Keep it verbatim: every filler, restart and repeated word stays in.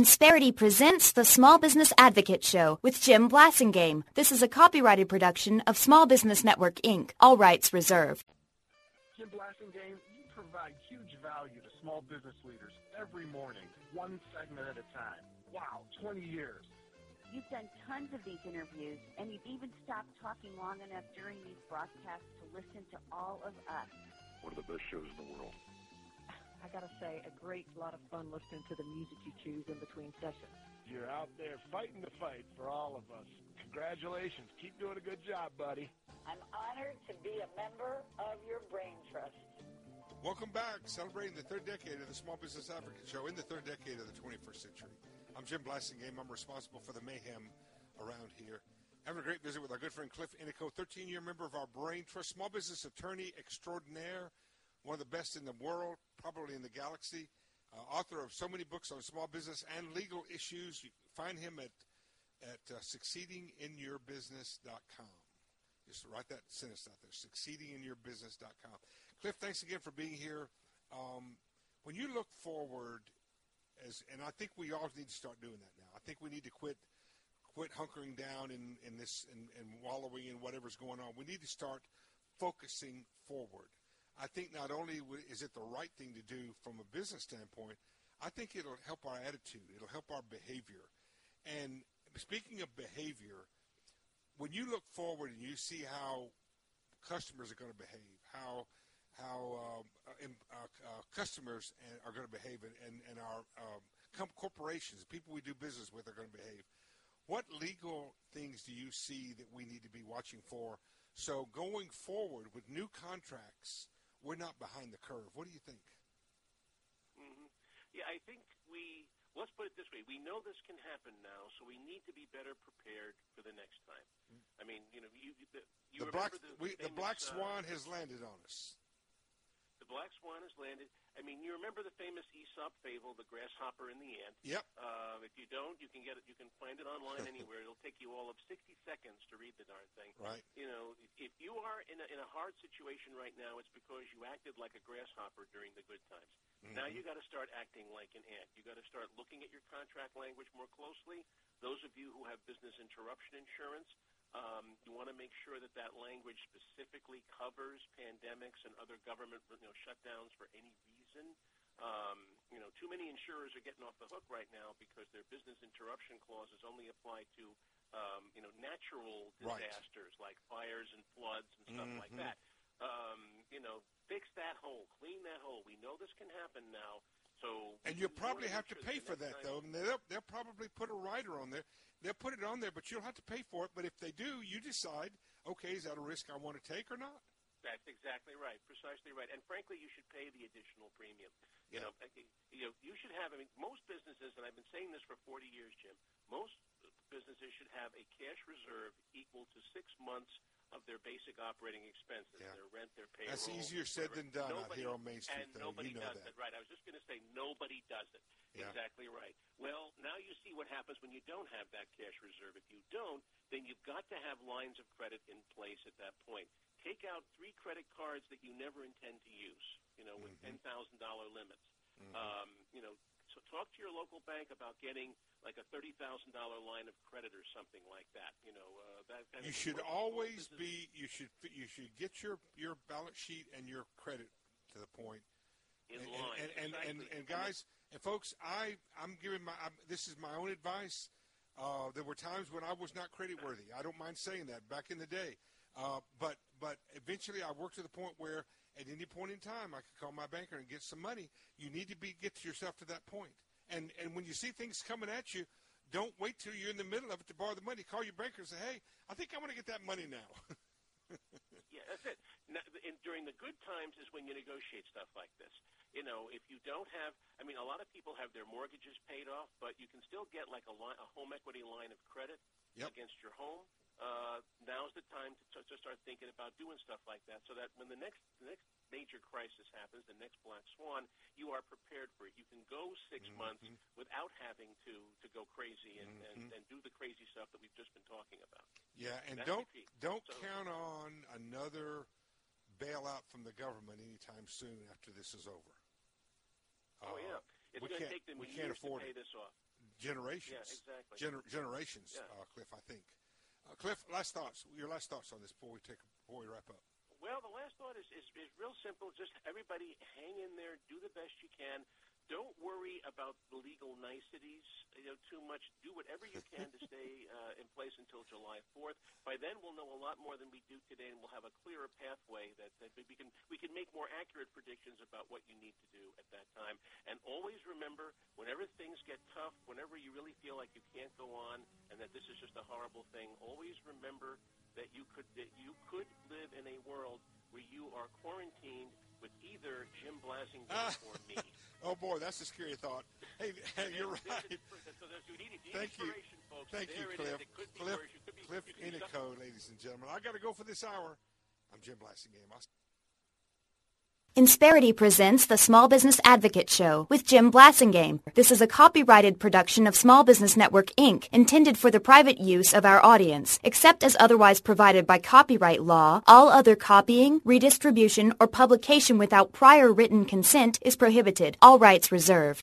Insperity presents the Small Business Advocate Show with Jim Blasingame. This is a copyrighted production of Small Business Network, Incorporated. All rights reserved. Jim Blasingame, you provide huge value to small business leaders every morning, one segment at a time. Wow, twenty years. You've done tons of these interviews, and you've even stopped talking long enough during these broadcasts to listen to all of us. One of the best shows in the world. I got to say, a great lot of fun listening to the music you choose in between sessions. You're out there fighting the fight for all of us. Congratulations. Keep doing a good job, buddy. I'm honored to be a member of your brain trust. Welcome back, celebrating the third decade of the Small Business Advocate Show in the third decade of the twenty-first century. I'm Jim Blasingame. I'm responsible for the mayhem around here. Having a great visit with our good friend Cliff Inico, thirteen-year member of our brain trust, small business attorney extraordinaire, one of the best in the world, probably in the galaxy, uh, author of so many books on small business and legal issues. You find him at, at uh, succeeding in your business dot com. Just write that sentence out there, succeeding in your business dot com. Cliff, thanks again for being here. Um, when you look forward, as and I think we all need to start doing that now. I think we need to quit quit hunkering down in, in this and, and wallowing in whatever's going on. We need to start focusing forward. I think not only is it the right thing to do from a business standpoint, I think it'll help our attitude. It'll help our behavior. And speaking of behavior, when you look forward and you see how customers are going to behave, how how uh, uh, uh, customers are going to behave, and, and, and our um, corporations, people we do business with, are going to behave, what legal things do you see that we need to be watching for? So going forward with new contracts, we're not behind the curve. What do you think? Mm-hmm. Yeah, I think we, let's put it this way. We know this can happen now, so we need to be better prepared for the next time. I mean, you know, you, you, you the, black, the, we, famous, the black swan uh, has landed on us. The black swan has landed. I mean, you remember the famous Aesop fable, the grasshopper and the ant? Yep. Uh, if you don't, you can get it. You can find it online anywhere. It'll take you all of sixty seconds to read the darn thing. Right. You know, if you are in a, in a hard situation right now, it's because you acted like a grasshopper during the good times. Mm-hmm. Now you got to start acting like an ant. You got to start looking at your contract language more closely. Those of you who have business interruption insurance, Um, you want to make sure that that language specifically covers pandemics and other government, you know, shutdowns for any reason. Um, you know, too many insurers are getting off the hook right now because their business interruption clauses only apply to, um, you know, natural disasters right. like fires and floods and stuff mm-hmm. like that. Um, you know, fix that hole, clean that hole. We know this can happen now. So and you'll probably have to pay for that, though. And they'll, they'll probably put a rider on there. They'll put it on there, but you'll have to pay for it. But if they do, you decide, okay, is that a risk I want to take or not? That's exactly right, precisely right. And frankly, you should pay the additional premium. You yeah. know, you know, you should have. I mean, most businesses, and I've been saying this for forty years, Jim. Most businesses should have a cash reserve equal to six months of their basic operating expenses, yeah. their rent, their payroll. That's easier said whatever. than done nobody, out here on Main Street, and though. nobody you know does that. it, right? I was just going to say nobody does it. Yeah. Exactly right. Well, now you see what happens when you don't have that cash reserve. If you don't, then you've got to have lines of credit in place at that point. Take out three credit cards that you never intend to use, you know, with mm-hmm. ten thousand dollars limits. Mm-hmm. Um, you know, so talk to your local bank about getting like a thirty thousand dollars line of credit or something like that. You know, uh, that kind you of should always be. You should you should get your, your balance sheet and your credit to the point. In and, line, and and, exactly. and, and, and guys and folks, I I'm giving my I'm, this is my own advice. Uh, there were times when I was not credit worthy. I don't mind saying that. Back in the day, uh, but but eventually I worked to the point where at any point in time I could call my banker and get some money. You need to be get yourself to that point. And and when you see things coming at you, don't wait till you're in the middle of it to borrow the money. Call your banker and say, hey, I think I want to get that money now. Yeah, that's it. Now, and during the good times is when you negotiate stuff like this. You know, if you don't have, I mean, a lot of people have their mortgages paid off, but you can still get like a, line, a home equity line of credit yep. against your home. Uh, now's the time to, to start thinking about doing stuff like that, so that when the next the next major crisis happens, the next black swan, you are prepared for it. You can go six mm-hmm. months without having to, to go crazy and, mm-hmm. and, and do the crazy stuff that we've just been talking about. Yeah, and That's don't don't so, count on another bailout from the government anytime soon after this is over. Oh, uh, yeah. It's going to take them we years can't afford to pay it. this off. generations. Yeah, exactly. Gener- generations, Yeah. uh, Cliff, I think. Uh, Cliff, last thoughts. Your last thoughts on this before we take before we wrap up. Well, the last thought is, is, is real simple. Just everybody hang in there, do the best you can. Don't worry about the legal niceties, you know, too much. Do whatever you can to stay uh, in place until July fourth. By then, we'll know a lot more than we do today, and we'll have a clearer pathway that, that we can we can make more accurate predictions about what you need to do at that time. And always remember, whenever things get tough, whenever you really feel like you can't go on, and that this is just a horrible thing, always remember that you could that you could live in a world where you are quarantined with either Jim Blasingame Ah. or me. Oh, boy, that's a scary thought. Hey, hey you're There's- right. there's- So there's, you need, you need Thank you. inspiration, folks. Thank you, There it Cliff. is. It could be Cliff, worse. You could be, Cliff you could be Inico, ladies and gentlemen. I got to go for this hour. I'm Jim Blasingame. I'll Insperity presents the Small Business Advocate Show with Jim Blasingame. This is a copyrighted production of Small Business Network, Incorporated, intended for the private use of our audience. Except as otherwise provided by copyright law, all other copying, redistribution, or publication without prior written consent is prohibited. All rights reserved.